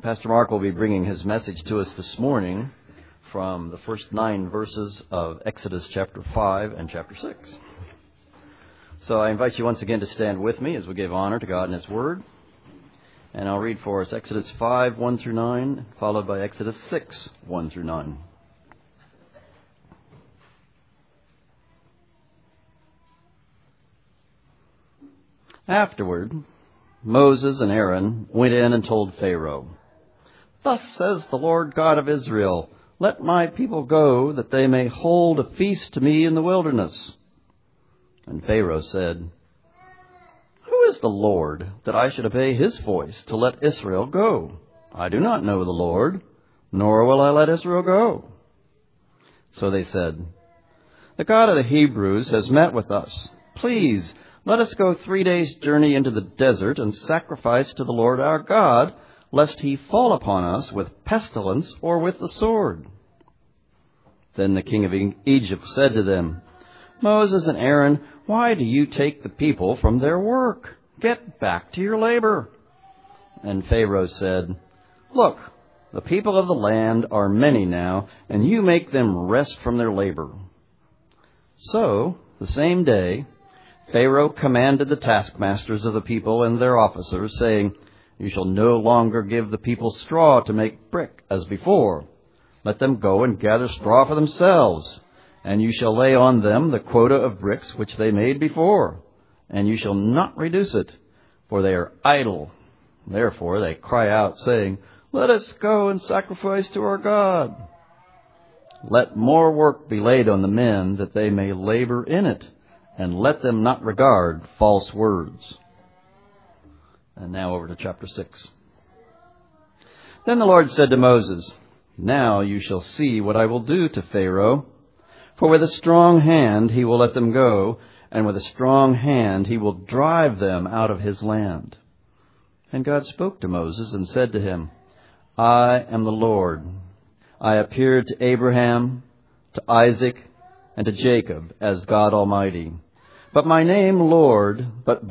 Pastor Mark will be bringing his message to us this morning from the first 9 verses of Exodus chapter 5 and chapter 6. So I invite you once again to stand with me as we give honor to God and His Word. And I'll read for us Exodus 5, 1 through 9, followed by Exodus 6, 1 through 9. Afterward, Moses and Aaron went in and told Pharaoh, "Thus says the Lord God of Israel, let my people go, that they may hold a feast to me in the wilderness." And Pharaoh said, "Who is the Lord, that I should obey His voice to let Israel go? I do not know the Lord, nor will I let Israel go." So they said, "The God of the Hebrews has met with us. Please, let us go 3 days' journey into the desert and sacrifice to the Lord our God, lest He fall upon us with pestilence or with the sword." Then the king of Egypt said to them, "Moses and Aaron, why do you take the people from their work? Get back to your labor." And Pharaoh said, "Look, the people of the land are many now, and you make them rest from their labor." So, the same day, Pharaoh commanded the taskmasters of the people and their officers, saying, "You shall no longer give the people straw to make brick as before. Let them go and gather straw for themselves, and you shall lay on them the quota of bricks which they made before, and you shall not reduce it, for they are idle. Therefore they cry out, saying, 'Let us go and sacrifice to our God.' Let more work be laid on the men, that they may labor in it, and let them not regard false words." And now over to chapter 6. Then the Lord said to Moses, "Now you shall see what I will do to Pharaoh. For with a strong hand he will let them go, and with a strong hand he will drive them out of his land." And God spoke to Moses and said to him, "I am the Lord. I appeared to Abraham, to Isaac, and to Jacob as God Almighty. But by my name, Lord,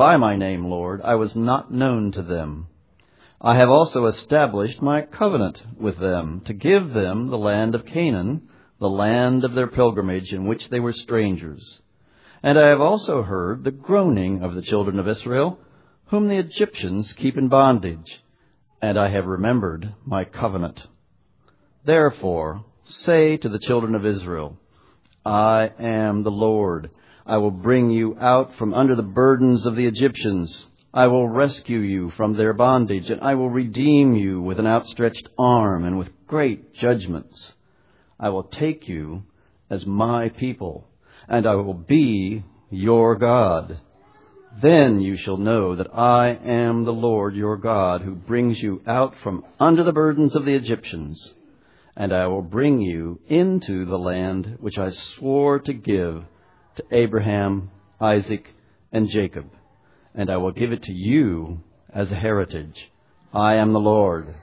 I was not known to them. I have also established my covenant with them to give them the land of Canaan, the land of their pilgrimage in which they were strangers. And I have also heard the groaning of the children of Israel, whom the Egyptians keep in bondage, and I have remembered my covenant. Therefore, say to the children of Israel, I am the Lord. I will bring you out from under the burdens of the Egyptians. I will rescue you from their bondage, and I will redeem you with an outstretched arm and with great judgments. I will take you as my people, and I will be your God. Then you shall know that I am the Lord your God, who brings you out from under the burdens of the Egyptians. And I will bring you into the land which I swore to give to Abraham, Isaac, and Jacob. And I will give it to you as a heritage. I am the Lord."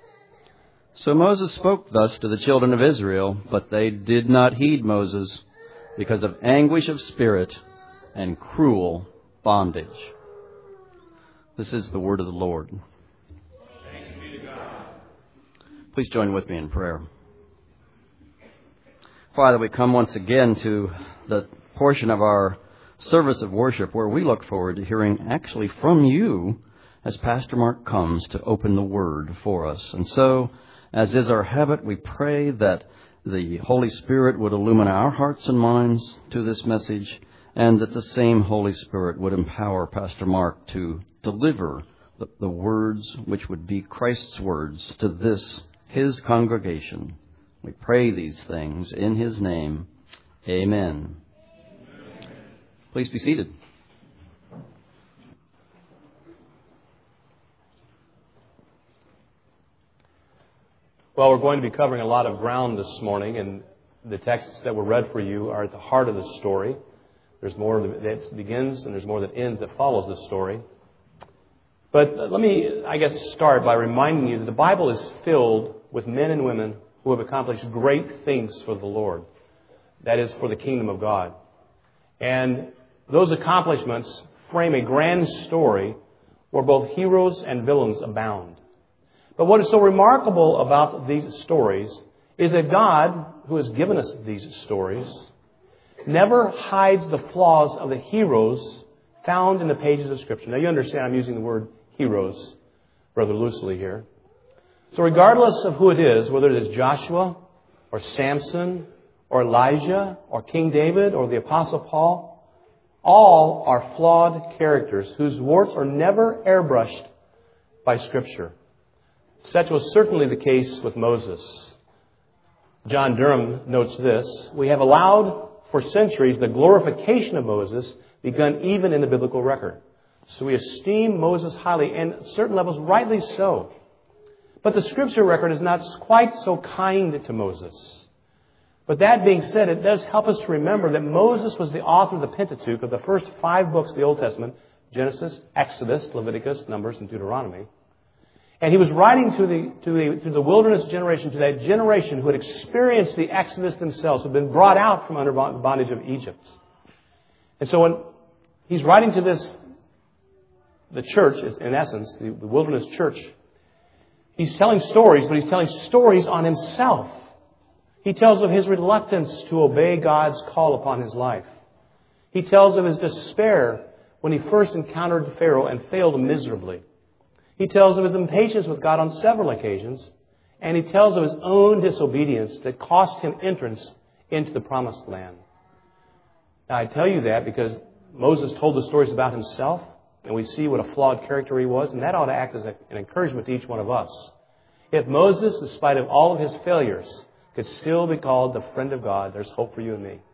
So Moses spoke thus to the children of Israel, but they did not heed Moses because of anguish of spirit and cruel bondage. This is the word of the Lord. Thanks be to God. Please join with me in prayer. Father, we come once again to the portion of our service of worship where we look forward to hearing actually from you as Pastor Mark comes to open the Word for us. And so, as is our habit, we pray that the Holy Spirit would illumine our hearts and minds to this message, and that the same Holy Spirit would empower Pastor Mark to deliver the words which would be Christ's words to this, his congregation. We pray these things in his name. Amen. Please be seated. Well, we're going to be covering a lot of ground this morning, and the texts that were read for you are at the heart of the story. There's more that begins and there's more that ends that follows this story. But let me, start by reminding you that the Bible is filled with men and women who have accomplished great things for the Lord. That is, for the kingdom of God. And those accomplishments frame a grand story where both heroes and villains abound. But what is so remarkable about these stories is that God, who has given us these stories, never hides the flaws of the heroes found in the pages of Scripture. Now you understand I'm using the word heroes rather loosely here. So regardless of who it is, whether it is Joshua or Samson or Elijah or King David or the Apostle Paul, all are flawed characters whose warts are never airbrushed by Scripture. Such was certainly the case with Moses. John Durham notes this: we have allowed for centuries the glorification of Moses begun even in the biblical record. So we esteem Moses highly, and at certain levels rightly so. But the Scripture record is not quite so kind to Moses. But that being said, it does help us to remember that Moses was the author of the Pentateuch, of the first 5 books of the Old Testament: Genesis, Exodus, Leviticus, Numbers, and Deuteronomy. And he was writing to the wilderness generation, to that generation who had experienced the Exodus themselves, who had been brought out from under bondage of Egypt. And so when he's writing to the church, in essence, the wilderness church, he's telling stories, but he's telling stories on himself. He tells of his reluctance to obey God's call upon his life. He tells of his despair when he first encountered Pharaoh and failed miserably. He tells of his impatience with God on several occasions. And he tells of his own disobedience that cost him entrance into the promised land. Now, I tell you that because Moses told the stories about himself, and we see what a flawed character he was, and that ought to act as an encouragement to each one of us. If Moses, in spite of all of his failures, could still be called the friend of God, there's hope for you and me.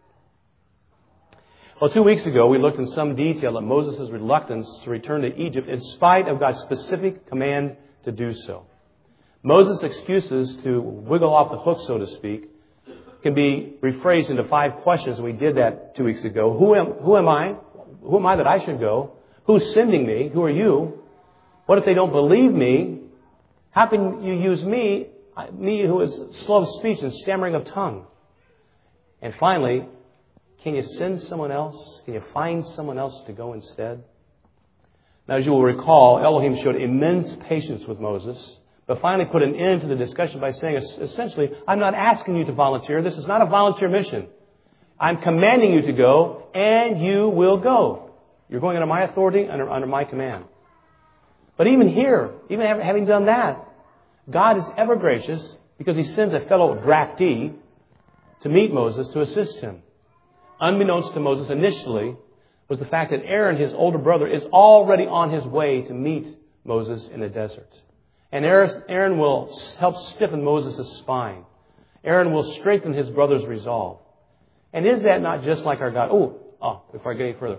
Well, 2 weeks ago, we looked in some detail at Moses' reluctance to return to Egypt in spite of God's specific command to do so. Moses' excuses to wiggle off the hook, so to speak, can be rephrased into 5 questions. We did that 2 weeks ago. Who am I? Who am I that I should go? Who's sending me? Who are you? What if they don't believe me? How can you use me who is slow of speech and stammering of tongue? And finally, can you send someone else? Can you find someone else to go instead? Now, as you will recall, Elohim showed immense patience with Moses, but finally put an end to the discussion by saying, essentially, I'm not asking you to volunteer. This is not a volunteer mission. I'm commanding you to go, and you will go. You're going under my authority, under my command. But even here, even having done that, God is ever gracious because He sends a fellow draftee to meet Moses to assist him. Unbeknownst to Moses initially was the fact that Aaron, his older brother, is already on his way to meet Moses in the desert. And Aaron will help stiffen Moses' spine. Aaron will strengthen his brother's resolve. And is that not just like our God? Before I get any further.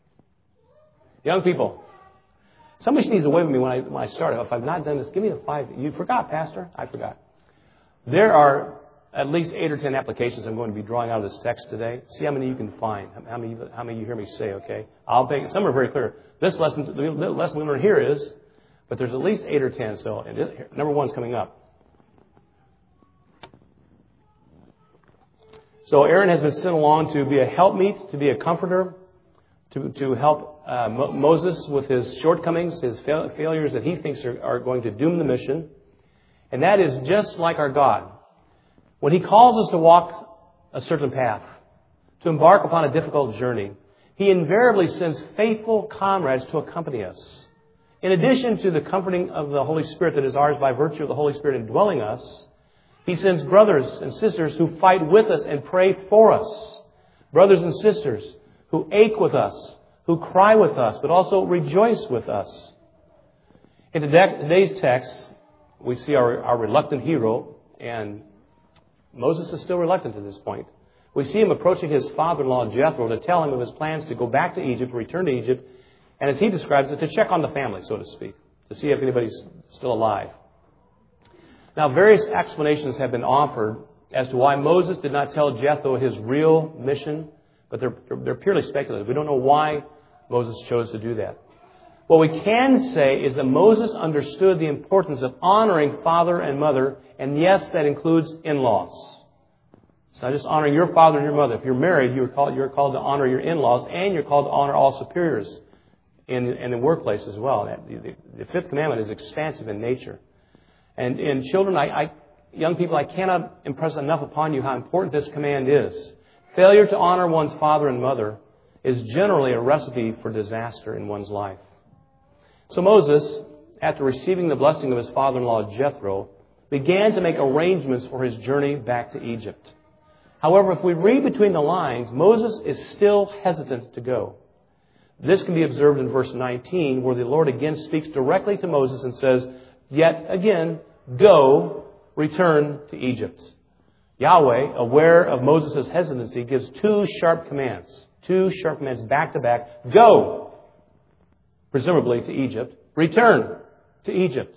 Young people, somebody needs to wave at me when I start. If I've not done this, give me the 5. You forgot, Pastor? I forgot. There are at least 8 or 10 applications I'm going to be drawing out of this text today. See how many you can find. How many you hear me say, okay? I'll take, some are very clear. This lesson, the lesson we learn here is, but there's at least 8 or 10. So number 1's coming up. So Aaron has been sent along to be a helpmeet, to be a comforter, to help Moses with his shortcomings, his failures that he thinks are going to doom the mission. And that is just like our God. When He calls us to walk a certain path, to embark upon a difficult journey, He invariably sends faithful comrades to accompany us. In addition to the comforting of the Holy Spirit that is ours by virtue of the Holy Spirit indwelling us, He sends brothers and sisters who fight with us and pray for us. Brothers and sisters who ache with us, who cry with us, but also rejoice with us. In today's text, we see our reluctant hero, and Moses is still reluctant at this point. We see him approaching his father-in-law Jethro to tell him of his plans to go back to Egypt, return to Egypt, and as he describes it, to check on the family, so to speak, to see if anybody's still alive. Now, various explanations have been offered as to why Moses did not tell Jethro his real mission, but they're purely speculative. We don't know why Moses chose to do that. What we can say is that Moses understood the importance of honoring father and mother, and yes, that includes in-laws. It's not just honoring your father and your mother. If you're married, you're called to honor your in-laws, and you're called to honor all superiors in the workplace as well. The 5th commandment is expansive in nature. And children, young people, I cannot impress enough upon you how important this command is. Failure to honor one's father and mother is generally a recipe for disaster in one's life. So Moses, after receiving the blessing of his father-in-law Jethro, began to make arrangements for his journey back to Egypt. However, if we read between the lines, Moses is still hesitant to go. This can be observed in verse 19, where the Lord again speaks directly to Moses and says, "Yet again, go, return to Egypt." Yahweh, aware of Moses' hesitancy, gives two sharp commands back to back. Go, presumably to Egypt. Return to Egypt.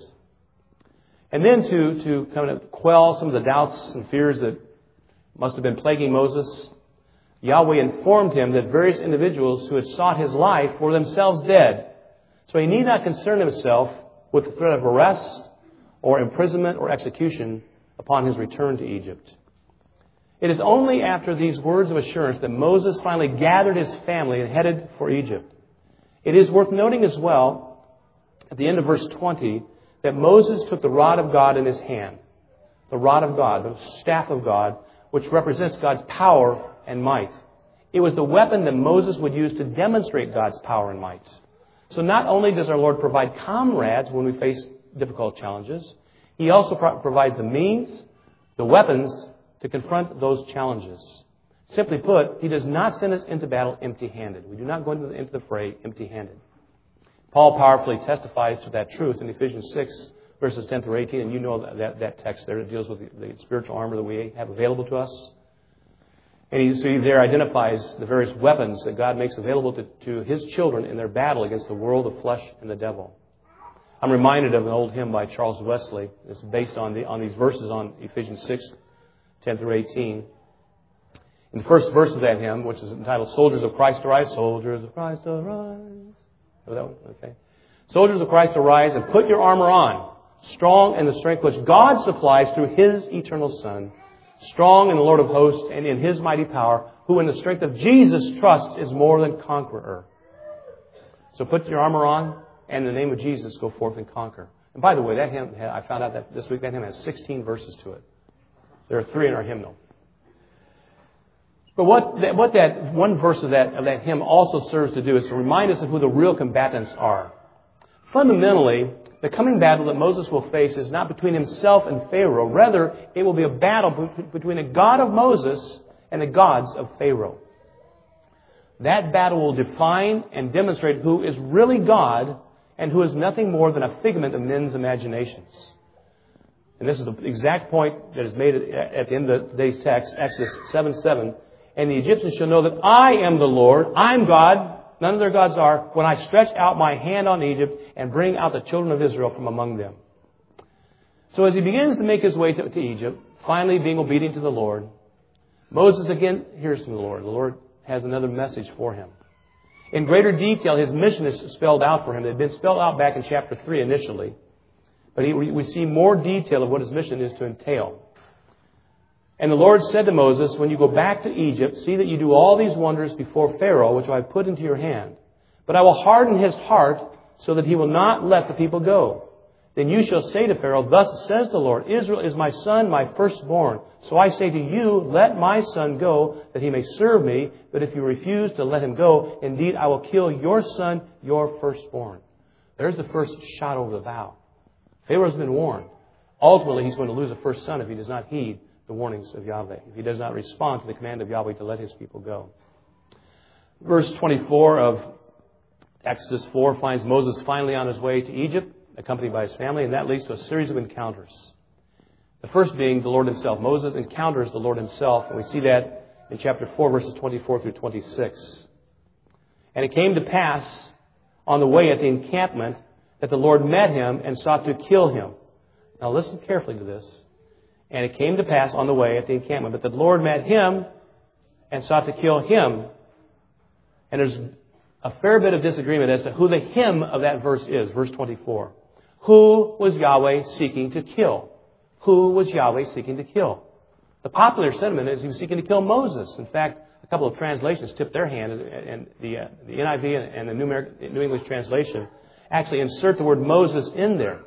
And then to kind of quell some of the doubts and fears that must have been plaguing Moses, Yahweh informed him that various individuals who had sought his life were themselves dead. So he need not concern himself with the threat of arrest or imprisonment or execution upon his return to Egypt. It is only after these words of assurance that Moses finally gathered his family and headed for Egypt. It is worth noting as well, at the end of verse 20, that Moses took the rod of God in his hand. The rod of God, the staff of God, which represents God's power and might. It was the weapon that Moses would use to demonstrate God's power and might. So not only does our Lord provide comrades when we face difficult challenges, He also provides the means, the weapons to confront those challenges. Simply put, He does not send us into battle empty-handed. We do not go into the fray empty-handed. Paul powerfully testifies to that truth in Ephesians 6, verses 10 through 18, and you know that text there that deals with the spiritual armor that we have available to us. And he there identifies the various weapons that God makes available to His children in their battle against the world of flesh and the devil. I'm reminded of an old hymn by Charles Wesley. It's based on these verses on Ephesians 6, 10 through 18. In the first verse of that hymn, which is entitled Soldiers of Christ Arise, Soldiers of Christ Arise. Oh, that one? Okay. Soldiers of Christ arise and put your armor on, strong in the strength which God supplies through His eternal Son, strong in the Lord of hosts and in His mighty power, who in the strength of Jesus trusts is more than conqueror. So put your armor on, and in the name of Jesus go forth and conquer. And by the way, that hymn, I found out that this week, that hymn has 16 verses to it. There are 3 in our hymnal. But what that one verse of that hymn also serves to do is to remind us of who the real combatants are. Fundamentally, the coming battle that Moses will face is not between himself and Pharaoh. Rather, it will be a battle between the God of Moses and the gods of Pharaoh. That battle will define and demonstrate who is really God and who is nothing more than a figment of men's imaginations. And this is the exact point that is made at the end of today's text, Exodus 7:7. And the Egyptians shall know that I am the Lord, I'm God, none of their gods are, when I stretch out my hand on Egypt and bring out the children of Israel from among them. So as he begins to make his way to Egypt, finally being obedient to the Lord, Moses again hears from the Lord. The Lord has another message for him. In greater detail, his mission is spelled out for him. It had been spelled out back in chapter 3 initially. But we see more detail of what his mission is to entail. And the Lord said to Moses, when you go back to Egypt, see that you do all these wonders before Pharaoh, which I have put into your hand. But I will harden his heart so that he will not let the people go. Then you shall say to Pharaoh, thus says the Lord, Israel is my son, my firstborn. So I say to you, let my son go, that he may serve me. But if you refuse to let him go, indeed I will kill your son, your firstborn. There's the first shot over the bow. Pharaoh's been warned. Ultimately, he's going to lose a first son if he does not heed the warnings of Yahweh, if he does not respond to the command of Yahweh to let his people go. Verse 24 of Exodus 4 finds Moses finally on his way to Egypt, accompanied by his family, and that leads to a series of encounters. The first being the Lord Himself. Moses encounters the Lord Himself, and we see that in chapter 4, verses 24 through 26. And it came to pass on the way at the encampment that the Lord met him and sought to kill him. Now listen carefully to this. And it came to pass on the way at the encampment that the Lord met him and sought to kill him. And there's a fair bit of disagreement as to who the him of that verse is, verse 24. Who was Yahweh seeking to kill? Who was Yahweh seeking to kill? The popular sentiment is He was seeking to kill Moses. In fact, a couple of translations tipped their hand, and the NIV and the New English Translation actually insert the word Moses in there.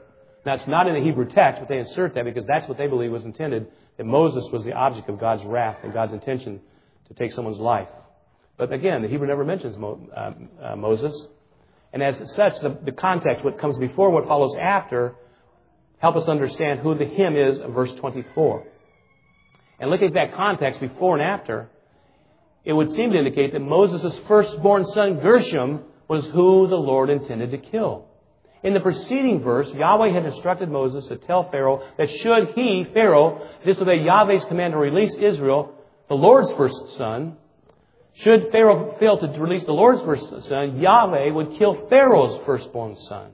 Now, it's not in the Hebrew text, but they insert that because that's what they believe was intended, that Moses was the object of God's wrath and God's intention to take someone's life. But again, the Hebrew never mentions Moses. And as such, the context, what comes before, what follows after, help us understand who the him is of verse 24. And looking at that context before and after, it would seem to indicate that Moses' firstborn son, Gershom, was who the Lord intended to kill. In the preceding verse, Yahweh had instructed Moses to tell Pharaoh that should he, Pharaoh, disobey Yahweh's command to release Israel, the Lord's first son, should Pharaoh fail to release the Lord's first son, Yahweh would kill Pharaoh's firstborn son.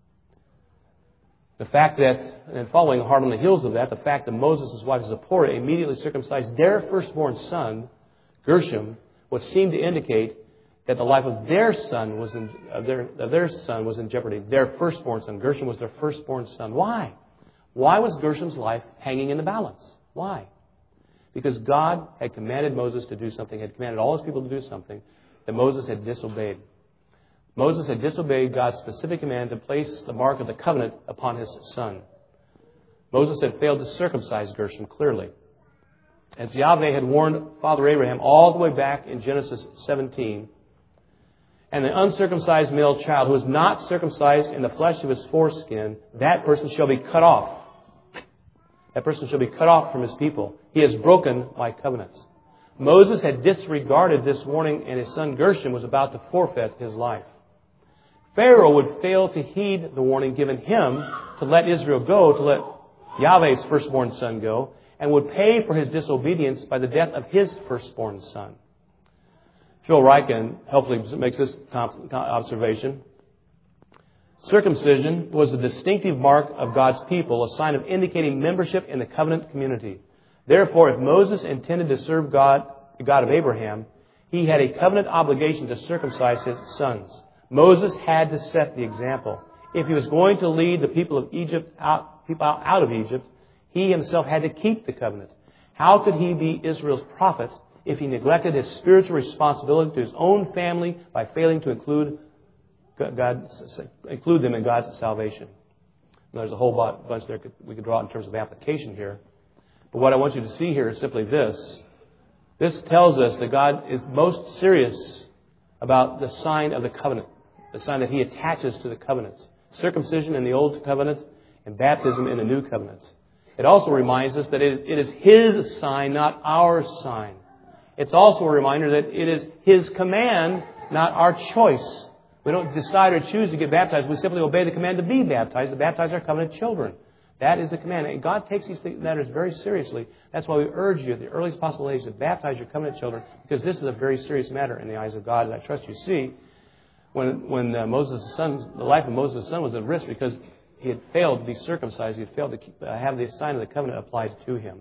The fact that, and following hard on the heels of that, the fact that Moses' wife Zipporah immediately circumcised their firstborn son, Gershom, would seem to indicate that the life of their son was in jeopardy. Their firstborn son. Gershom was their firstborn son. Why? Why was Gershom's life hanging in the balance? Why? Because God had commanded Moses to do something, had commanded all his people to do something that Moses had disobeyed. Moses had disobeyed God's specific command to place the mark of the covenant upon his son. Moses had failed to circumcise Gershom clearly. As Yahweh had warned Father Abraham all the way back in Genesis 17, and the uncircumcised male child who is not circumcised in the flesh of his foreskin, that person shall be cut off. That person shall be cut off from his people. He has broken my covenants. Moses had disregarded this warning, and his son Gershom was about to forfeit his life. Pharaoh would fail to heed the warning given him to let Israel go, to let Yahweh's firstborn son go, and would pay for his disobedience by the death of his firstborn son. Phil Ryken helpfully makes this observation. Circumcision was a distinctive mark of God's people, a sign of indicating membership in the covenant community. Therefore, if Moses intended to serve God, the God of Abraham, he had a covenant obligation to circumcise his sons. Moses had to set the example. If he was going to lead the people of Egypt out of Egypt, he himself had to keep the covenant. How could he be Israel's prophet if he neglected his spiritual responsibility to his own family by failing to include them in God's salvation? And there's a whole bunch there we could draw in terms of application here. But what I want you to see here is simply this. This tells us that God is most serious about the sign of the covenant, the sign that he attaches to the covenants. Circumcision in the Old Covenant and baptism in the New Covenant. It also reminds us that it is his sign, not our sign. It's also a reminder that it is his command, not our choice. We don't decide or choose to get baptized. We simply obey the command to be baptized, to baptize our covenant children. That is the command. And God takes these matters very seriously. That's why we urge you at the earliest possible age to baptize your covenant children, because this is a very serious matter in the eyes of God. And I trust you see, when the life of Moses' son was at risk because he had failed to be circumcised, he had failed to have the sign of the covenant applied to him.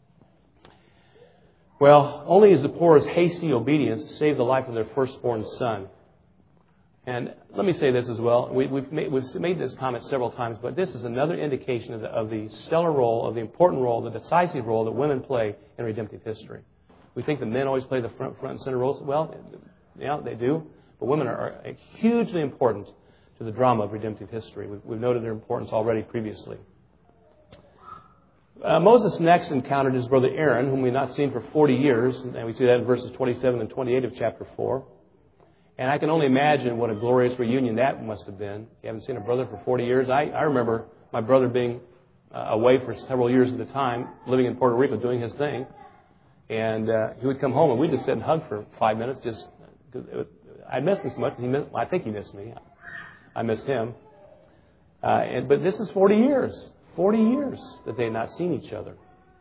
Well, only Zipporah's hasty obedience saved the life of their firstborn son. And let me say this as well. We've made this comment several times, but this is another indication of the stellar role, of the important role, the decisive role that women play in redemptive history. We think the men always play the front and center roles. Well, yeah, they do. But women are hugely important to the drama of redemptive history. We've noted their importance already previously. Moses next encountered his brother Aaron, whom we had not seen for 40 years. And we see that in verses 27 and 28 of chapter 4. And I can only imagine what a glorious reunion that must have been. You haven't seen a brother for 40 years. I remember my brother being away for several years at a time, living in Puerto Rico, doing his thing. And he would come home, and we'd just sit and hug for 5 minutes. I missed him so much. I think he missed me. I missed him. But this is 40 years. 40 years that they had not seen each other.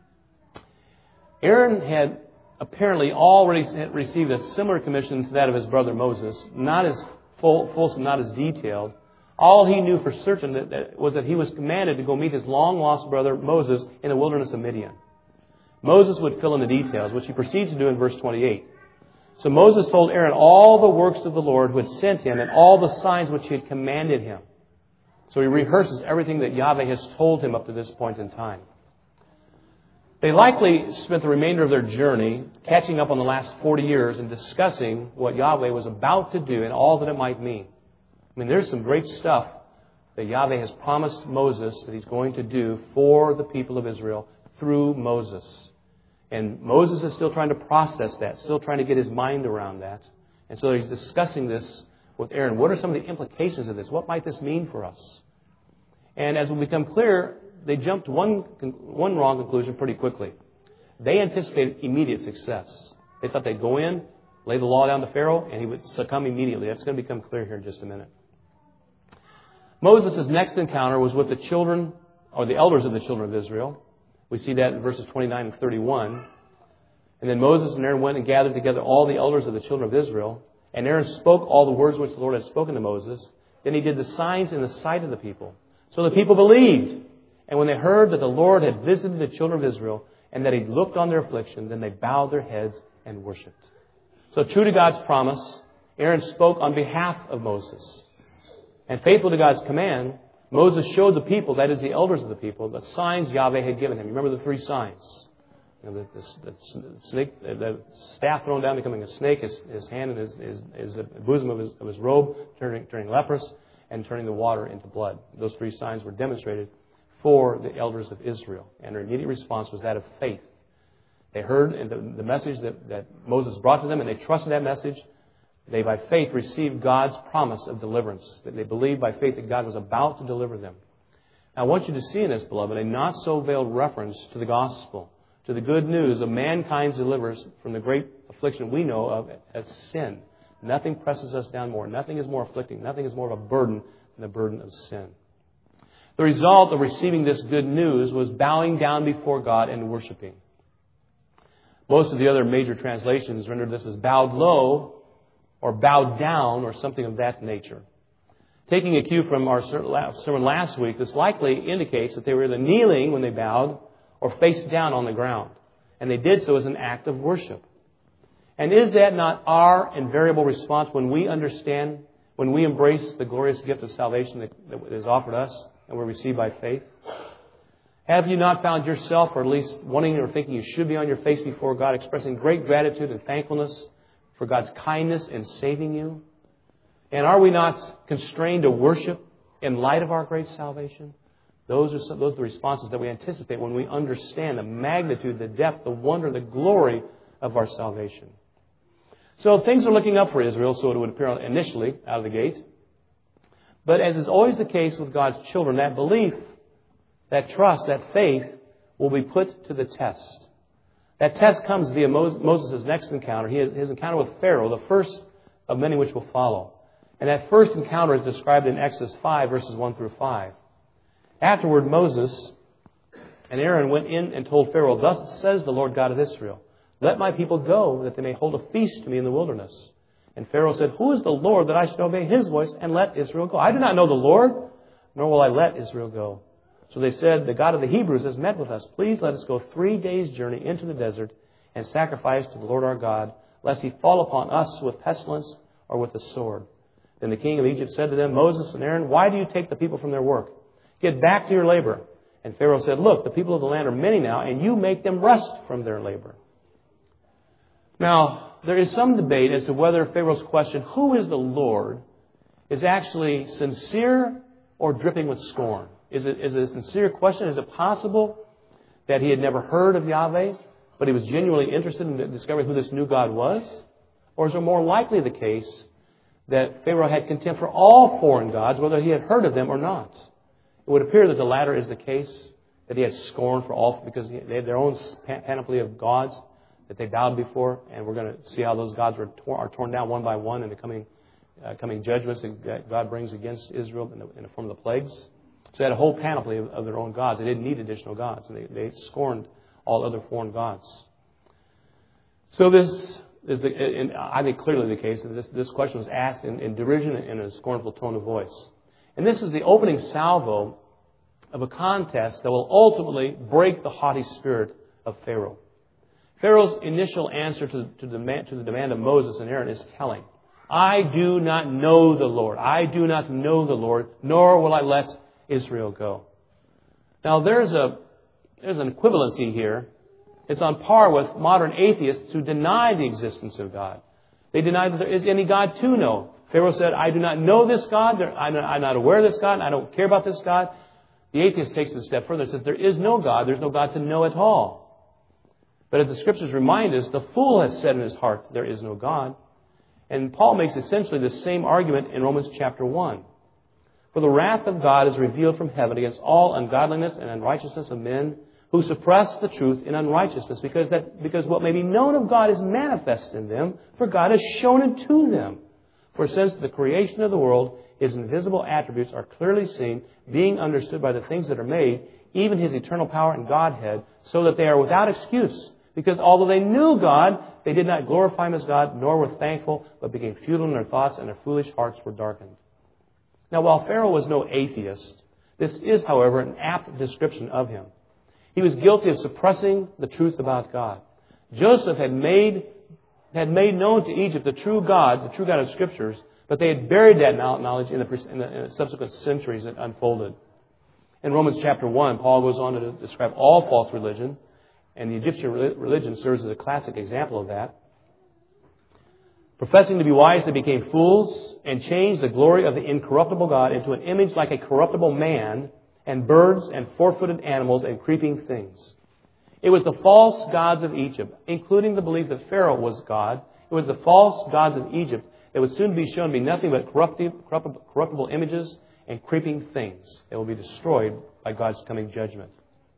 Aaron had apparently already received a similar commission to that of his brother Moses, not as fulsome, not as detailed. All he knew for certain was that he was commanded to go meet his long-lost brother Moses in the wilderness of Midian. Moses would fill in the details, which he proceeds to do in verse 28. So Moses told Aaron all the works of the Lord who had sent him and all the signs which he had commanded him. So he rehearses everything that Yahweh has told him up to this point in time. They likely spent the remainder of their journey catching up on the last 40 years and discussing what Yahweh was about to do and all that it might mean. I mean, there's some great stuff that Yahweh has promised Moses that He's going to do for the people of Israel through Moses. And Moses is still trying to process that, still trying to get his mind around that. And so he's discussing this with Aaron. What are some of the implications of this? What might this mean for us? And as will become clear, they jumped to one wrong conclusion pretty quickly. They anticipated immediate success. They thought they'd go in, lay the law down to Pharaoh, and he would succumb immediately. That's going to become clear here in just a minute. Moses' next encounter was with the children, or the elders of the children of Israel. We see that in verses 29 and 31. And then Moses and Aaron went and gathered together all the elders of the children of Israel. And Aaron spoke all the words which the Lord had spoken to Moses. Then he did the signs in the sight of the people. So the people believed. And when they heard that the Lord had visited the children of Israel and that He looked on their affliction, then they bowed their heads and worshipped. So true to God's promise, Aaron spoke on behalf of Moses. And faithful to God's command, Moses showed the people, that is the elders of the people, the signs Yahweh had given him. You remember the 3 signs? You know, the staff thrown down becoming a snake, his hand and his bosom of his robe turning leprous, and turning the water into blood. Those 3 signs were demonstrated for the elders of Israel. And their immediate response was that of faith. They heard the message that Moses brought to them, and they trusted that message. They, by faith, received God's promise of deliverance. That they believed by faith that God was about to deliver them. Now, I want you to see in this, beloved, a not-so-veiled reference to the gospel, to the good news of mankind's deliverance from the great affliction we know of as sin. Nothing presses us down more. Nothing is more afflicting. Nothing is more of a burden than the burden of sin. The result of receiving this good news was bowing down before God and worshiping. Most of the other major translations render this as bowed low or bowed down or something of that nature. Taking a cue from our sermon last week, this likely indicates that they were either kneeling when they bowed or face down on the ground. And they did so as an act of worship. And is that not our invariable response when we understand, when we embrace the glorious gift of salvation that is offered us and we receive by faith? Have you not found yourself, or at least wanting or thinking you should be on your face before God, expressing great gratitude and thankfulness for God's kindness in saving you? And are we not constrained to worship in light of our great salvation? Those are the responses that we anticipate when we understand the magnitude, the depth, the wonder, the glory of our salvation. So things are looking up for Israel, so it would appear initially out of the gate. But as is always the case with God's children, that belief, that trust, that faith will be put to the test. That test comes via Moses' next encounter, his encounter with Pharaoh, the first of many which will follow. And that first encounter is described in Exodus 5, verses 1 through 5. Afterward, Moses and Aaron went in and told Pharaoh, "Thus says the Lord God of Israel, let my people go, that they may hold a feast to me in the wilderness." And Pharaoh said, "Who is the Lord that I should obey His voice and let Israel go? I do not know the Lord, nor will I let Israel go." So they said, "The God of the Hebrews has met with us. Please let us go 3 days' journey into the desert and sacrifice to the Lord our God, lest He fall upon us with pestilence or with the sword." Then the king of Egypt said to them, "Moses and Aaron, why do you take the people from their work? Get back to your labor." And Pharaoh said, "Look, the people of the land are many now, and you make them rest from their labor." Now, there is some debate as to whether Pharaoh's question, "Who is the Lord?" is actually sincere or dripping with scorn. Is it a sincere question? Is it possible that he had never heard of Yahweh, but he was genuinely interested in discovering who this new God was? Or is it more likely the case that Pharaoh had contempt for all foreign gods, whether he had heard of them or not? It would appear that the latter is the case, that he had scorn for all, because they had their own panoply of gods that they bowed before, and we're going to see how those gods are torn down one by one in the coming judgments that God brings against Israel in the form of the plagues. So they had a whole panoply of their own gods. They didn't need additional gods, and they scorned all other foreign gods. So this is, I think, clearly the case that this question was asked in derision and in a scornful tone of voice. And this is the opening salvo of a contest that will ultimately break the haughty spirit of Pharaoh. Pharaoh's initial answer to the demand of Moses and Aaron is telling. "I do not know the Lord. I do not know the Lord, nor will I let Israel go." Now there's an equivalency here. It's on par with modern atheists who deny the existence of God. They deny that there is any God to know. Pharaoh said, I do not know this God. I'm not aware of this God. I don't care about this God. The atheist takes it a step further and says, there is no God. There's no God to know at all. But as the Scriptures remind us, the fool has said in his heart, there is no God. And Paul makes essentially the same argument in Romans chapter 1. For the wrath of God is revealed from heaven against all ungodliness and unrighteousness of men who suppress the truth in unrighteousness, because what may be known of God is manifest in them, for God has shown it to them. For since the creation of the world, His invisible attributes are clearly seen, being understood by the things that are made, even His eternal power and Godhead, so that they are without excuse. Because although they knew God, they did not glorify Him as God, nor were thankful, but became futile in their thoughts, and their foolish hearts were darkened. Now, while Pharaoh was no atheist, this is, however, an apt description of him. He was guilty of suppressing the truth about God. Joseph had made known to Egypt the true God of Scriptures, but they had buried that knowledge in the subsequent centuries that unfolded. In Romans chapter 1, Paul goes on to describe all false religion, and the Egyptian religion serves as a classic example of that. Professing to be wise, they became fools and changed the glory of the incorruptible God into an image like a corruptible man and birds and four-footed animals and creeping things. It was the false gods of Egypt, including the belief that Pharaoh was God. It was the false gods of Egypt that would soon be shown to be nothing but corruptible images and creeping things that will be destroyed by God's coming judgment.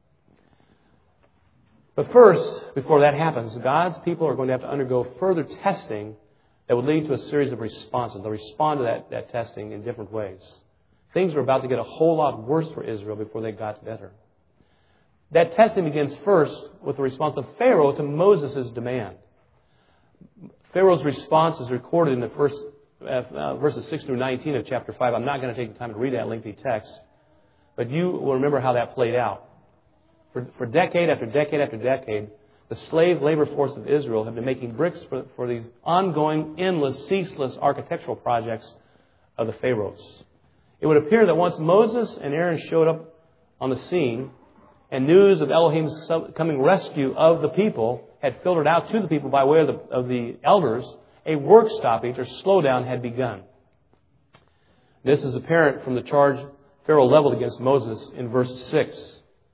But first, before that happens, God's people are going to have to undergo further testing that would lead to a series of responses. They'll respond to that testing in different ways. Things were about to get a whole lot worse for Israel before they got better. That testing begins first with the response of Pharaoh to Moses' demand. Pharaoh's response is recorded in the first verses 6 through 19 of chapter 5. I'm not going to take the time to read that lengthy text, but you will remember how that played out. For decade after decade after decade, the slave labor force of Israel have been making bricks for these ongoing, endless, ceaseless architectural projects of the pharaohs. It would appear that once Moses and Aaron showed up on the scene and news of Elohim's coming rescue of the people had filtered out to the people by way of the elders, a work stoppage or slowdown had begun. This is apparent from the charge Pharaoh leveled against Moses in verse 6.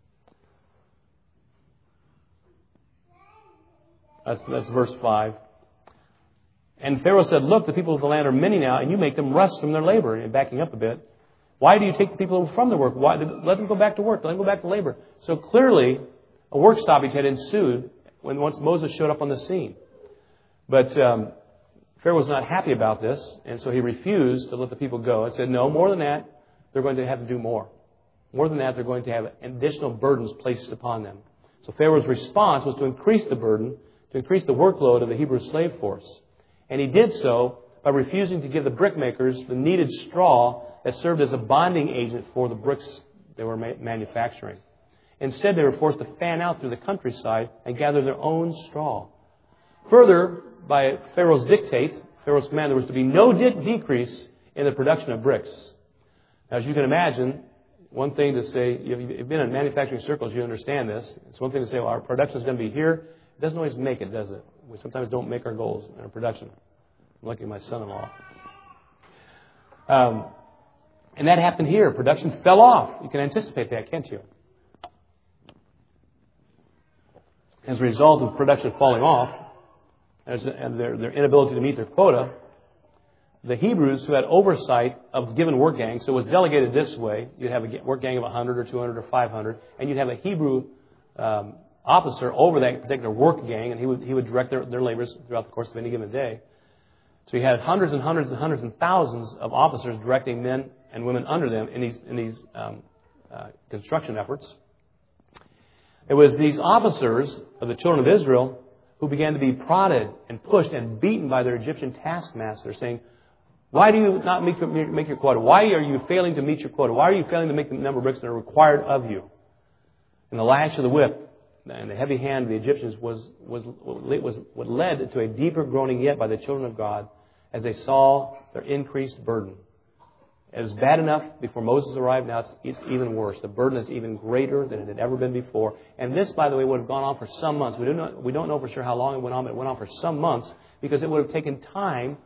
That's verse 5. And Pharaoh said, look, the people of the land are many now, and you make them rest from their labor. And backing up a bit, why do you take the people from their work? Why? Let them go back to work. Let them go back to labor. So clearly, a work stoppage had ensued once Moses showed up on the scene. But Pharaoh was not happy about this, and so he refused to let the people go and said, no, more than that, they're going to have to do more. More than that, they're going to have additional burdens placed upon them. So Pharaoh's response was to increase the burden, to increase the workload of the Hebrew slave force. And he did so by refusing to give the brickmakers the needed straw that served as a bonding agent for the bricks they were manufacturing. Instead, they were forced to fan out through the countryside and gather their own straw. Further, by Pharaoh's dictate, Pharaoh's command, there was to be no decrease in the production of bricks. Now, as you can imagine, one thing to say, you've been in manufacturing circles, you understand this. It's one thing to say, well, our production is going to be here. It doesn't always make it, does it? We sometimes don't make our goals in our production. I'm lucky my son-in-law. And that happened here. Production fell off. You can anticipate that, can't you? As a result of production falling off, and their inability to meet their quota, the Hebrews who had oversight of given work gangs, so it was delegated this way. You'd have a work gang of 100 or 200 or 500, and you'd have a Hebrew officer over that particular work gang, and he would direct their labors throughout the course of any given day. So you had hundreds and hundreds and hundreds and thousands of officers directing men and women under them in these construction efforts. It was these officers of the children of Israel who began to be prodded and pushed and beaten by their Egyptian taskmasters, saying, why do you not make your quota? Why are you failing to meet your quota? Why are you failing to make the number of bricks that are required of you? And the lash of the whip and the heavy hand of the Egyptians was what led to a deeper groaning yet by the children of God as they saw their increased burden. It was bad enough before Moses arrived. Now it's even worse. The burden is even greater than it had ever been before. And this, by the way, would have gone on for some months. We don't know for sure how long it went on, but it went on for some months because it would have taken time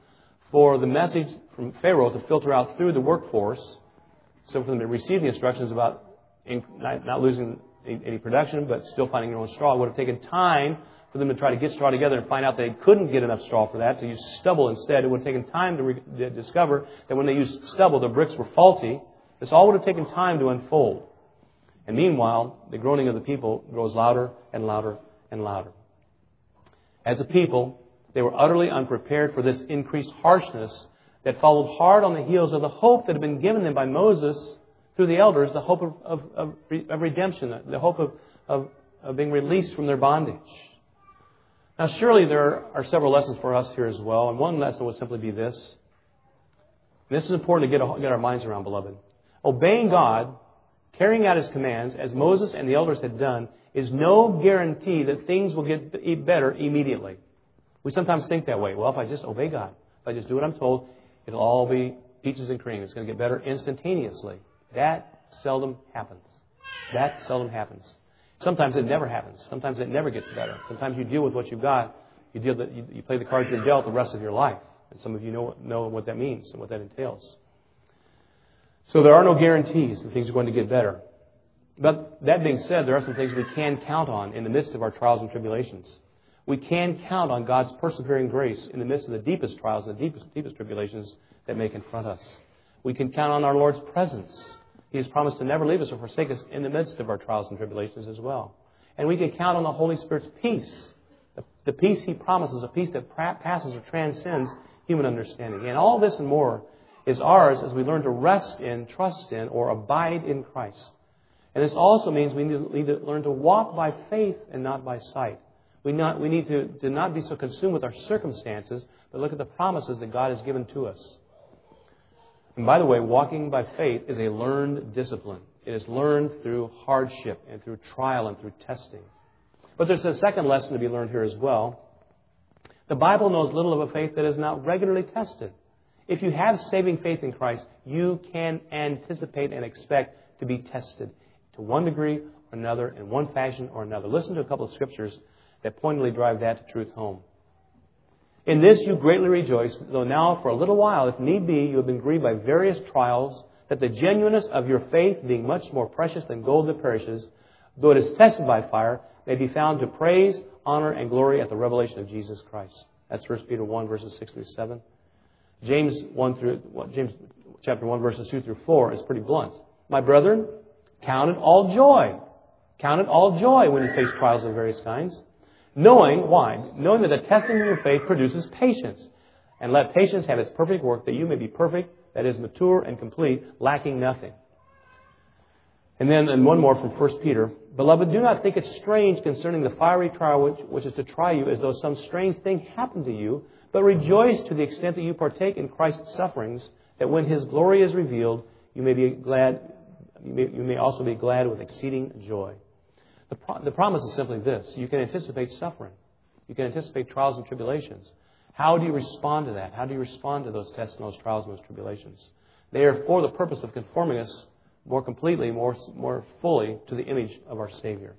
for the message from Pharaoh to filter out through the workforce, so for them to receive the instructions about not losing any production, but still finding their own straw. It would have taken time for them to try to get straw together and find out they couldn't get enough straw for that, so use stubble instead. It would have taken time to discover that when they used stubble, the bricks were faulty. This all would have taken time to unfold. And meanwhile, the groaning of the people grows louder and louder and louder. As a people, they were utterly unprepared for this increased harshness that followed hard on the heels of the hope that had been given them by Moses through the elders, the hope of redemption, the hope of being released from their bondage. Now, surely there are several lessons for us here as well, and one lesson would simply be this. And this is important to get our minds around, beloved. Obeying God, carrying out His commands, as Moses and the elders had done, is no guarantee that things will get better immediately. We sometimes think that way. Well, if I just obey God, if I just do what I'm told, it'll all be peaches and cream. It's going to get better instantaneously. That seldom happens. Sometimes it never happens. Sometimes it never gets better. Sometimes you deal with what you've got. You play the cards you're dealt the rest of your life. And some of you know what that means and what that entails. So there are no guarantees that things are going to get better. But that being said, there are some things we can count on in the midst of our trials and tribulations. We can count on God's persevering grace in the midst of the deepest trials and the deepest tribulations that may confront us. We can count on our Lord's presence. He has promised to never leave us or forsake us in the midst of our trials and tribulations as well. And we can count on the Holy Spirit's peace. The peace He promises, a peace that passes or transcends human understanding. And all this and more is ours as we learn to rest in, trust in, or abide in Christ. And this also means we need to learn to walk by faith and not by sight. We need to not be so consumed with our circumstances, but look at the promises that God has given to us. And by the way, walking by faith is a learned discipline. It is learned through hardship and through trial and through testing. But there's a second lesson to be learned here as well. The Bible knows little of a faith that is not regularly tested. If you have saving faith in Christ, you can anticipate and expect to be tested to one degree or another, in one fashion or another. Listen to a couple of scriptures that pointedly drive that to truth home. In this you greatly rejoice, though now for a little while, if need be, you have been grieved by various trials, that the genuineness of your faith, being much more precious than gold that perishes, though it is tested by fire, may be found to praise, honor, and glory at the revelation of Jesus Christ. That's 1 Peter 1, verses 6 through 7. James chapter 1, verses 2 through 4 is pretty blunt. My brethren, count it all joy. Count it all joy when you face trials of various kinds. Knowing that the testing of your faith produces patience. And let patience have its perfect work, that you may be perfect, that is, mature and complete, lacking nothing. And then one more from 1 Peter. Beloved, do not think it strange concerning the fiery trial which is to try you, as though some strange thing happened to you, but rejoice to the extent that you partake in Christ's sufferings, that when His glory is revealed, you may also be glad with exceeding joy. The promise is simply this. You can anticipate suffering. You can anticipate trials and tribulations. How do you respond to that? How do you respond to those tests and those trials and those tribulations? They are for the purpose of conforming us more completely, more fully to the image of our Savior.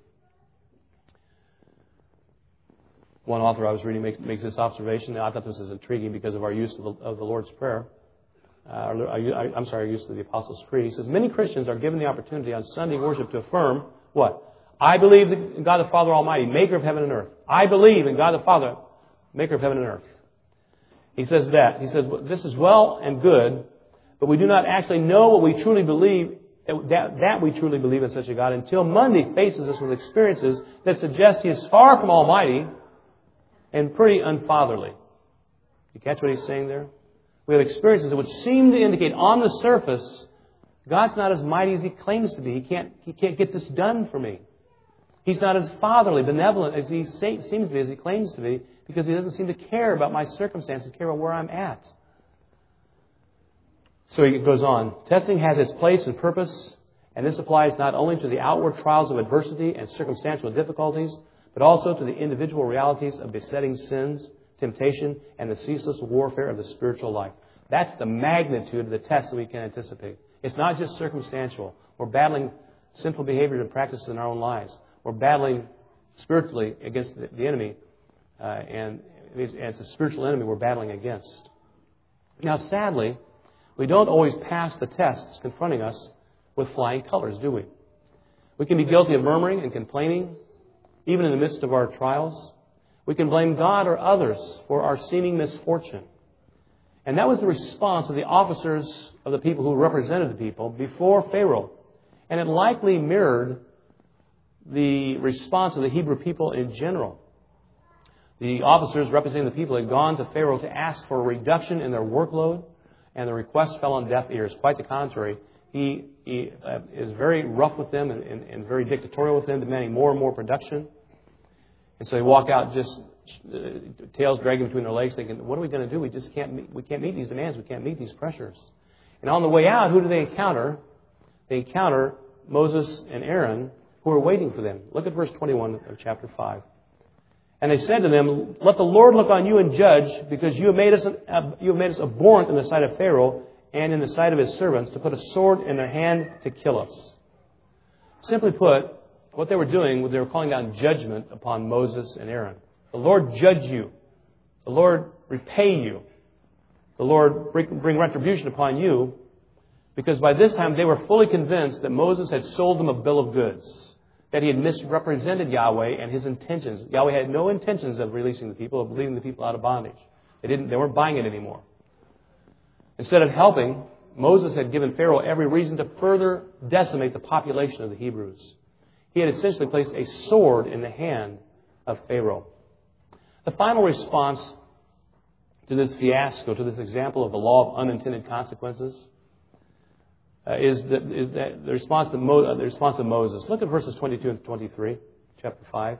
One author I was reading makes this observation. I thought this is intriguing because of our use of the Lord's Prayer. Our use of the Apostles' Creed. He says, many Christians are given the opportunity on Sunday worship to affirm what? I believe in God the Father Almighty, maker of heaven and earth. I believe in God the Father, maker of heaven and earth. He says that. He says, this is well and good, but we do not actually know what we truly believe, that we truly believe in such a God until Monday faces us with experiences that suggest He is far from Almighty and pretty unfatherly. You catch what he's saying there? We have experiences that would seem to indicate on the surface, God's not as mighty as He claims to be. He can't get this done for me. He's not as fatherly, benevolent as He seems to be, as He claims to be, because He doesn't seem to care about my circumstances, care about where I'm at. So he goes on. Testing has its place and purpose, and this applies not only to the outward trials of adversity and circumstantial difficulties, but also to the individual realities of besetting sins, temptation, and the ceaseless warfare of the spiritual life. That's the magnitude of the test that we can anticipate. It's not just circumstantial. We're battling sinful behaviors and practices in our own lives. We're battling spiritually against the enemy, and it's a spiritual enemy we're battling against. Now, sadly, we don't always pass the tests confronting us with flying colors, do we? We can be guilty of murmuring and complaining, even in the midst of our trials. We can blame God or others for our seeming misfortune. And that was the response of the officers of the people who represented the people before Pharaoh. And it likely mirrored the response of the Hebrew people in general. The officers representing the people had gone to Pharaoh to ask for a reduction in their workload, and the request fell on deaf ears. Quite the contrary. He is very rough with them and very dictatorial with them, demanding more and more production. And so they walk out just tails dragging between their legs, thinking, what are we going to do? We can't meet these demands. We can't meet these pressures. And on the way out, who do they encounter? They encounter Moses and Aaron, who are waiting for them. Look at verse 21 of chapter 5. And they said to them, let the Lord look on you and judge, because you have made us abhorrent in the sight of Pharaoh and in the sight of his servants, to put a sword in their hand to kill us. Simply put, what they were doing was they were calling down judgment upon Moses and Aaron. The Lord judge you. The Lord repay you. The Lord bring retribution upon you. Because by this time they were fully convinced that Moses had sold them a bill of goods. That he had misrepresented Yahweh and His intentions. Yahweh had no intentions of releasing the people, of leading the people out of bondage. They weren't buying it anymore. Instead of helping, Moses had given Pharaoh every reason to further decimate the population of the Hebrews. He had essentially placed a sword in the hand of Pharaoh. The final response to this fiasco, to this example of the law of unintended consequences, is the response of Moses. Look at verses 22 and 23, chapter 5.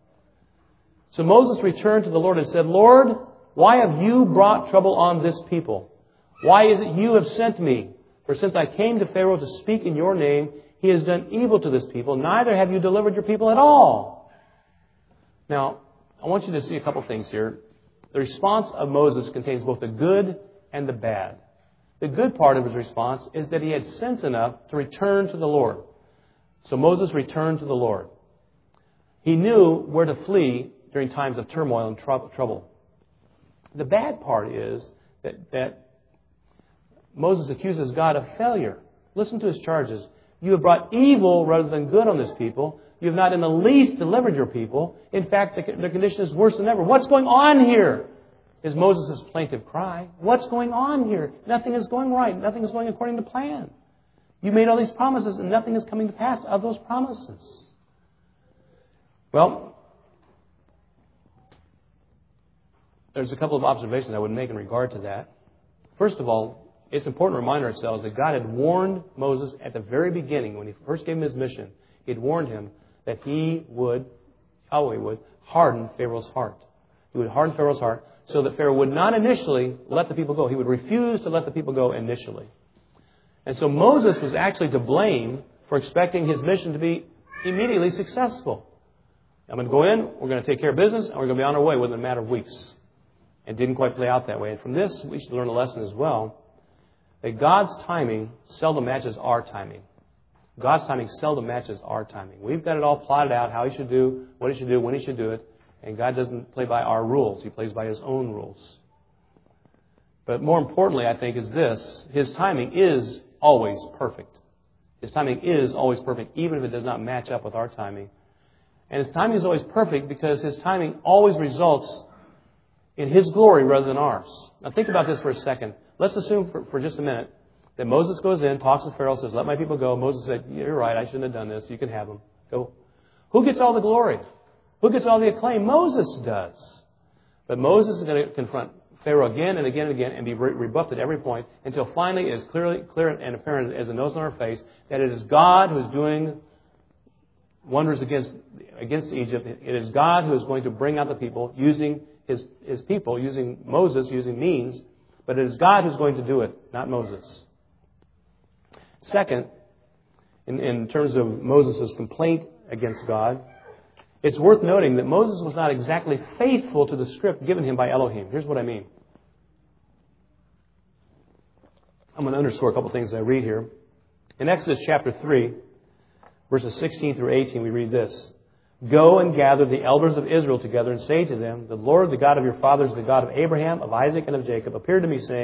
So Moses returned to the Lord and said, Lord, why have you brought trouble on this people? Why is it you have sent me? For since I came to Pharaoh to speak in your name, he has done evil to this people. Neither have you delivered your people at all. Now, I want you to see a couple things here. The response of Moses contains both the good and the bad. The good part of his response is that he had sense enough to return to the Lord. So Moses returned to the Lord. He knew where to flee during times of turmoil and trouble. The bad part is that Moses accuses God of failure. Listen to his charges. You have brought evil rather than good on this people. You have not in the least delivered your people. In fact, their condition is worse than ever. What's going on here? Is Moses' plaintive cry. What's going on here? Nothing is going right. Nothing is going according to plan. You made all these promises and nothing is coming to pass of those promises. Well, there's a couple of observations I would make in regard to that. First of all, it's important to remind ourselves that God had warned Moses at the very beginning, when He first gave him his mission, He had warned him that Yahweh would harden Pharaoh's heart. He would harden Pharaoh's heart so that Pharaoh would not initially let the people go. He would refuse to let the people go initially. And so Moses was actually to blame for expecting his mission to be immediately successful. I'm going to go in, we're going to take care of business, and we're going to be on our way within a matter of weeks. It didn't quite play out that way. And from this, we should learn a lesson as well, that God's timing seldom matches our timing. God's timing seldom matches our timing. We've got it all plotted out, how He should do, what He should do, when He should do it. And God doesn't play by our rules. He plays by His own rules. But more importantly, I think, is this. His timing is always perfect. His timing is always perfect, even if it does not match up with our timing. And His timing is always perfect because His timing always results in His glory rather than ours. Now think about this for a second. Let's assume for just a minute that Moses goes in, talks to Pharaoh, says, let my people go. Moses said, you're right, I shouldn't have done this. You can have them. Go. Who gets all the glory? Who gets all the acclaim? Moses does. But Moses is going to confront Pharaoh again and again and again and be rebuffed at every point until finally it is clear and apparent as the nose on our face that it is God who is doing wonders against Egypt. It is God who is going to bring out the people using His people, using Moses, using means. But it is God who's going to do it, not Moses. Second, in terms of Moses' complaint against God, it's worth noting that Moses was not exactly faithful to the script given him by Elohim. Here's what I mean. I'm going to underscore a couple things I read here. In Exodus chapter 3, verses 16 through 18, we read this. Go and gather the elders of Israel together and say to them, the Lord, the God of your fathers, the God of Abraham, of Isaac, and of Jacob, appeared to me saying,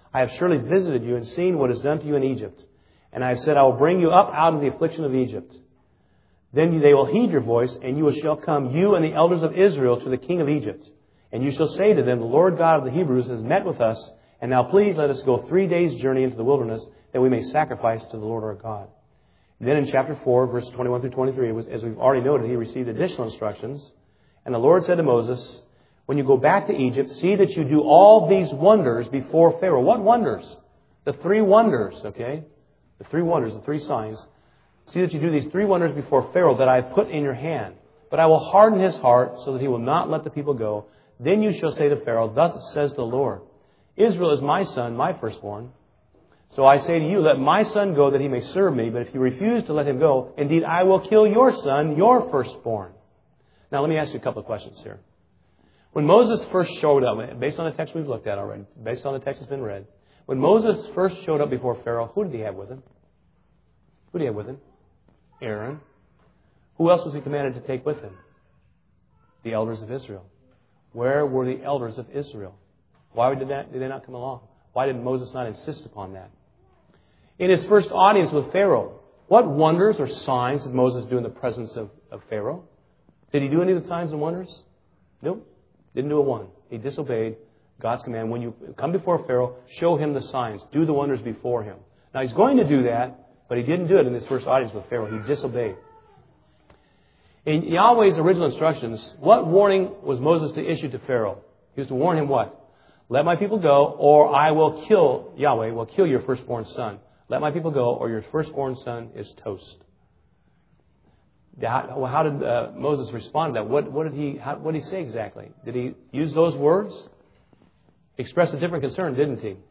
I have surely visited you and seen what is done to you in Egypt. And I have said, I will bring you up out of the affliction of Egypt. Then they will heed your voice, and you shall come, you and the elders of Israel, to the king of Egypt. And you shall say to them, the Lord God of the Hebrews has met with us, and now please let us go 3 days' journey into the wilderness, that we may sacrifice to the Lord our God. And then in chapter 4, verses 21 through 23, as we've already noted, he received additional instructions. And the Lord said to Moses, when you go back to Egypt, see that you do all these wonders before Pharaoh. What wonders? The 3 wonders, okay? The 3 wonders, the 3 signs. See that you do these 3 wonders before Pharaoh that I have put in your hand. But I will harden his heart so that he will not let the people go. Then you shall say to Pharaoh, thus says the Lord, Israel is my son, my firstborn. So I say to you, let my son go that he may serve me. But if you refuse to let him go, indeed I will kill your son, your firstborn. Now let me ask you a couple of questions here. When Moses first showed up, based on the text we've looked at already, based on the text that's been read, when Moses first showed up before Pharaoh, who did he have with him? Who did he have with him? Aaron. Who else was he commanded to take with him? The elders of Israel. Where were the elders of Israel? Why did they not come along? Why did Moses not insist upon that? In his first audience with Pharaoh, what wonders or signs did Moses do in the presence of Pharaoh? Did he do any of the signs and wonders? Nope. Didn't do a one. He disobeyed God's command. When you come before Pharaoh, show him the signs. Do the wonders before him. Now he's going to do that, but he didn't do it in his first audience with Pharaoh. He disobeyed. In Yahweh's original instructions, what warning was Moses to issue to Pharaoh? He was to warn him what? Let my people go, or I will kill, Yahweh will kill your firstborn son. Let my people go, or your firstborn son is toast. How did Moses respond to that? What did he say exactly? Did he use those words? He expressed a different concern, didn't he?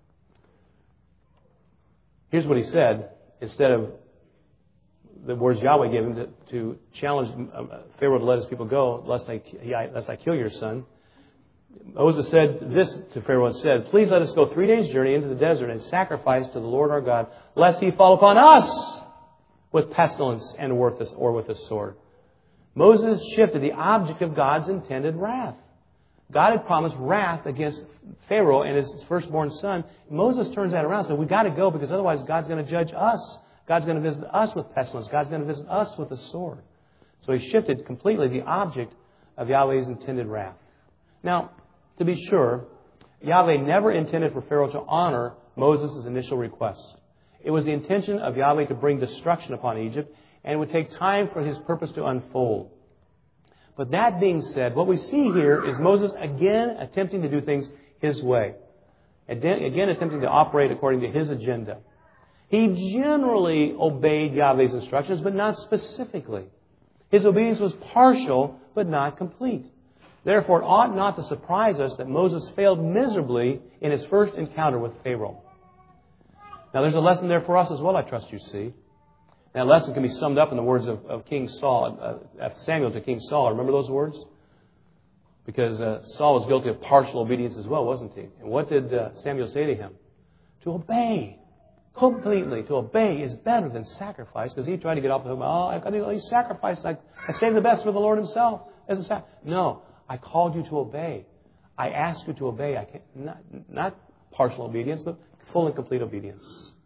Here's what he said. Instead of the words Yahweh gave him to challenge Pharaoh to let his people go, lest I kill your son, Moses said this to Pharaoh and said, please let us go 3 days' journey into the desert and sacrifice to the Lord our God, lest he fall upon us with pestilence and or with a sword. Moses shifted the object of God's intended wrath. God had promised wrath against Pharaoh and his firstborn son. Moses turns that around and said, we've got to go because otherwise God's going to judge us. God's going to visit us with pestilence. God's going to visit us with a sword. So he shifted completely the object of Yahweh's intended wrath. Now, to be sure, Yahweh never intended for Pharaoh to honor Moses' initial request. It was the intention of Yahweh to bring destruction upon Egypt, and it would take time for his purpose to unfold. But that being said, what we see here is Moses again attempting to do things his way. Again attempting to operate according to his agenda. He generally obeyed Yahweh's instructions, but not specifically. His obedience was partial, but not complete. Therefore, it ought not to surprise us that Moses failed miserably in his first encounter with Pharaoh. Now, there's a lesson there for us as well, I trust you see. That lesson can be summed up in the words of King Saul, Samuel to King Saul. Remember those words? Because Saul was guilty of partial obedience as well, wasn't he? And what did Samuel say to him? To obey. Completely. To obey is better than sacrifice. Because he tried to get off the hook. I've got to sacrifice. I save the best for the Lord himself. No. I called you to obey. I asked you to obey. Not partial obedience, but full and complete obedience.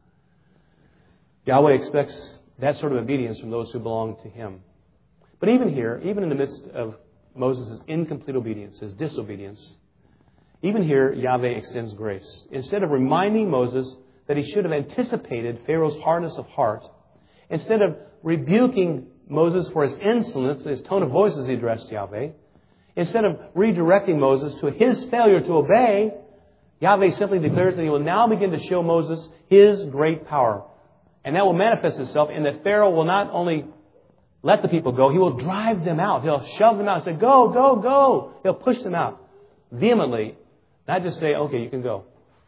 Yahweh expects that sort of obedience from those who belong to him. But even here, even in the midst of Moses' incomplete obedience, his disobedience, even here Yahweh extends grace. Instead of reminding Moses that he should have anticipated Pharaoh's hardness of heart, instead of rebuking Moses for his insolence, his tone of voice as he addressed Yahweh, instead of redirecting Moses to his failure to obey, Yahweh simply declares that he will now begin to show Moses his great power. And that will manifest itself in that Pharaoh will not only let the people go, he will drive them out. He'll shove them out and say, go, go, go. He'll push them out vehemently, not just say, okay, you can go.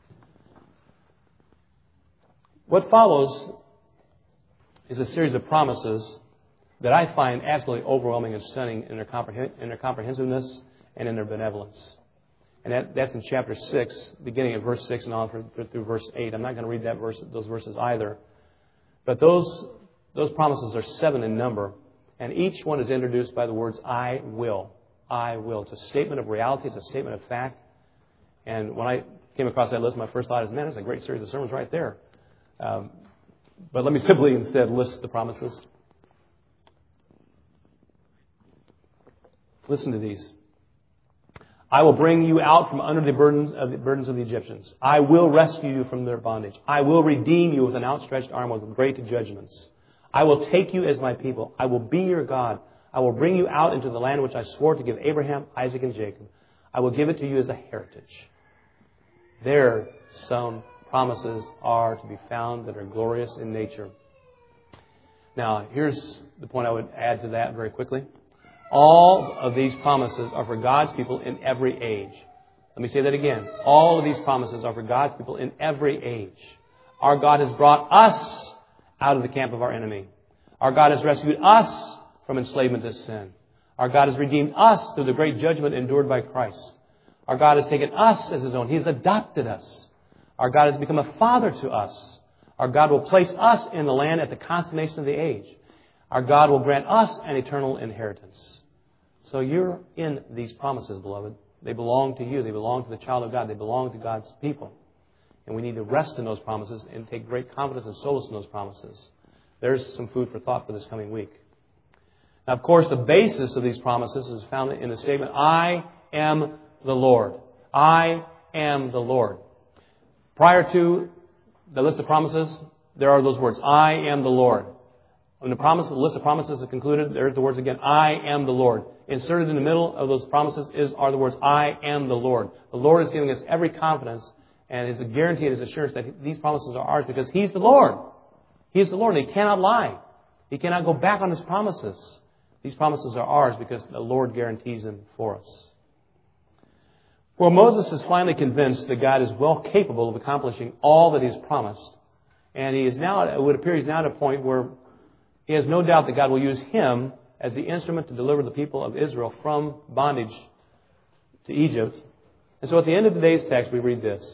What follows is a series of promises that I find absolutely overwhelming and stunning in their comprehensiveness and in their benevolence. And that's in chapter 6, beginning at verse 6 and on through verse 8. I'm not going to read those verses either. But those promises are 7 in number. And each one is introduced by the words, I will. I will. It's a statement of reality. It's a statement of fact. And when I came across that list, my first thought is, man, that's a great series of sermons right there. But let me simply instead list the promises. Listen to these. I will bring you out from under the burdens of the Egyptians. I will rescue you from their bondage. I will redeem you with an outstretched arm with great judgments. I will take you as my people. I will be your God. I will bring you out into the land which I swore to give Abraham, Isaac, and Jacob. I will give it to you as a heritage. There, some promises are to be found that are glorious in nature. Now, here's the point I would add to that very quickly. All of these promises are for God's people in every age. Let me say that again. All of these promises are for God's people in every age. Our God has brought us out of the camp of our enemy. Our God has rescued us from enslavement to sin. Our God has redeemed us through the great judgment endured by Christ. Our God has taken us as His own. He has adopted us. Our God has become a father to us. Our God will place us in the land at the consummation of the age. Our God will grant us an eternal inheritance. So you're in these promises, beloved. They belong to you. They belong to the child of God. They belong to God's people. And we need to rest in those promises and take great confidence and solace in those promises. There's some food for thought for this coming week. Now, of course, the basis of these promises is found in the statement, I am the Lord. I am the Lord. Prior to the list of promises, there are those words, I am the Lord. When the list of promises is concluded, there's the words again, I am the Lord. Inserted in the middle of those promises are the words, I am the Lord. The Lord is giving us every confidence and is a guarantee and His assurance that these promises are ours because He's the Lord. He is the Lord and He cannot lie. He cannot go back on His promises. These promises are ours because the Lord guarantees them for us. Well, Moses is finally convinced that God is well capable of accomplishing all that He has promised. And he is now, it would appear he's now at a point where he has no doubt that God will use him as the instrument to deliver the people of Israel from bondage to Egypt. And so at the end of today's text, we read this.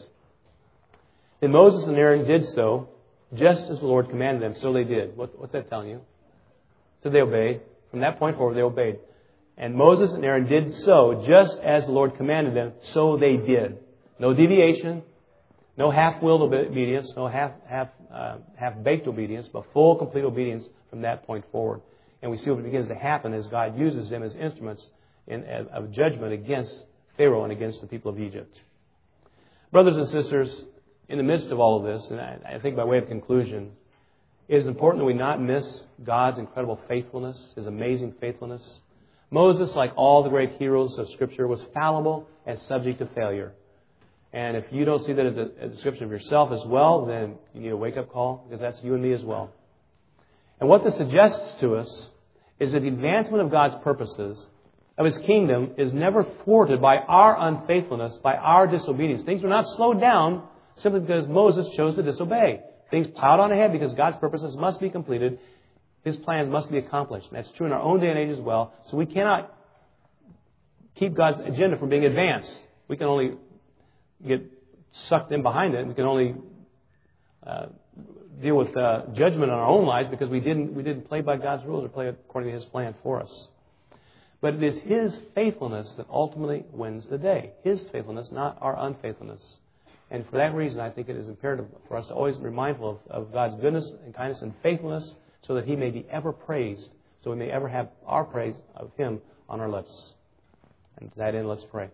And Moses and Aaron did so, just as the Lord commanded them. So they did. What's that telling you? So they obeyed. From that point forward, they obeyed. And Moses and Aaron did so, just as the Lord commanded them. So they did. No deviation. No half-willed obedience. No half-baked obedience. But full, complete obedience from that point forward. And we see what begins to happen as God uses them as instruments of judgment against Pharaoh and against the people of Egypt. Brothers and sisters, in the midst of all of this, and I think by way of conclusion, it is important that we not miss God's incredible faithfulness, His amazing faithfulness. Moses, like all the great heroes of Scripture, was fallible and subject to failure. And if you don't see that as a description of yourself as well, then you need a wake-up call, because that's you and me as well. And what this suggests to us is that the advancement of God's purposes, of His kingdom, is never thwarted by our unfaithfulness, by our disobedience. Things were not slowed down simply because Moses chose to disobey. Things plowed on ahead because God's purposes must be completed. His plans must be accomplished. And that's true in our own day and age as well. So we cannot keep God's agenda from being advanced. We can only get sucked in behind it. We can only deal with judgment on our own lives because we didn't play by God's rules or play according to His plan for us. But it is His faithfulness that ultimately wins the day. His faithfulness, not our unfaithfulness. And for that reason, I think it is imperative for us to always be mindful of God's goodness and kindness and faithfulness so that He may be ever praised, so we may ever have our praise of Him on our lips. And to that end, let's pray.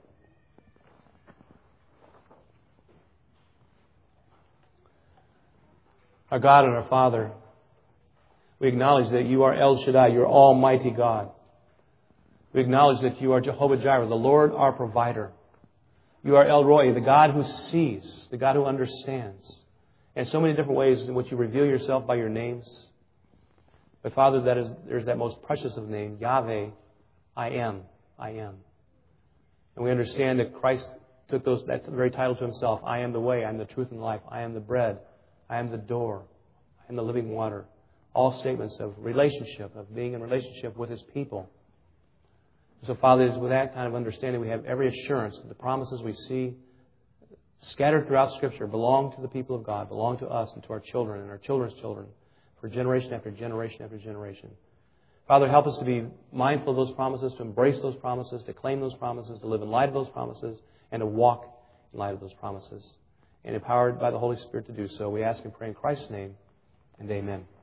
Our God and our Father, we acknowledge that You are El Shaddai, You are Almighty God. We acknowledge that You are Jehovah Jireh, the Lord our provider. You are El Roi, the God who sees, the God who understands. And so many different ways in which You reveal Yourself by Your names. But Father, there's that most precious of names, Yahweh, I am. I am. And we understand that Christ took that very title to Himself. I am the way, I am the truth and life. I am the bread. I am the door. I am the living water. All statements of relationship, of being in relationship with His people. So, Father, it is with that kind of understanding we have every assurance that the promises we see scattered throughout Scripture belong to the people of God, belong to us and to our children and our children's children for generation after generation after generation. Father, help us to be mindful of those promises, to embrace those promises, to claim those promises, to live in light of those promises, and to walk in light of those promises. And empowered by the Holy Spirit to do so, we ask and pray in Christ's name, and amen.